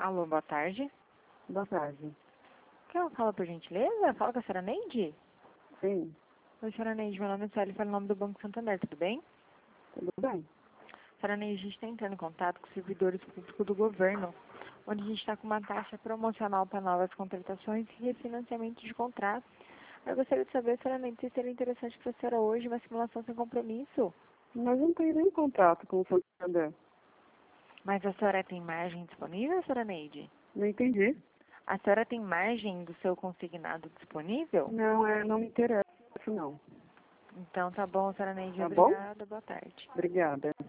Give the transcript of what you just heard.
Alô, boa tarde. Boa tarde. Quer falar por gentileza? Fala com a senhora Neide? Sim, Oi, senhora Neide, meu nome é Célia, falo em nome do Banco Santander, tudo bem? tudo bem? Senhora Neide, a gente está entrando em contato com os servidores públicos do governo, onde a gente está com uma taxa promocional para novas contratações e refinanciamento de contratos. Eu gostaria de saber, senhora Neide, se seria interessante para a senhora hoje uma simulação sem compromisso. Mas não tem nem contato com o Santander. Mas a senhora tem margem disponível, senhora Neide? Não entendi. A senhora tem margem do seu consignado disponível? Não me interessa, não. Então tá bom, senhora Neide, Tá bom? obrigada, boa tarde. Obrigada.